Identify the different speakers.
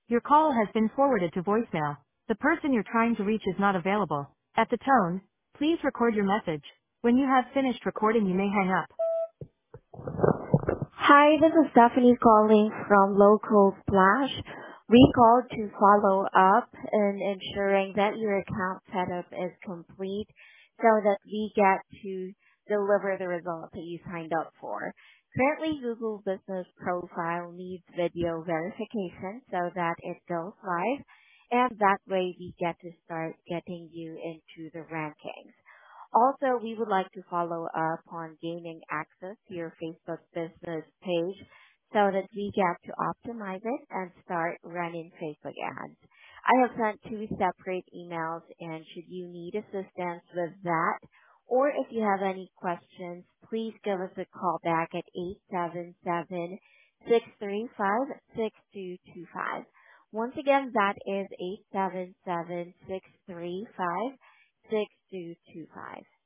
Speaker 1: Your call has been forwarded to voicemail. The person you're trying to reach is not available. At the tone, please record your message. When you have finished recording, you may hang up.
Speaker 2: Hi, this is Stephanie calling from Local Splash. We called to follow up in ensuring that your account setup is complete so that we get to deliver the results that you signed up for. Currently, Google Business Profile needs video verification so that it goes live, and that way we get to start getting you into the rankings. Also, we would like to follow up on gaining access to your Facebook business page so that we get to optimize it and start running Facebook ads. I have sent two separate emails, and should you need assistance with that, or if you have any questions, please give us a call back at 877-635-6225. Once again, that is 877-635-6225.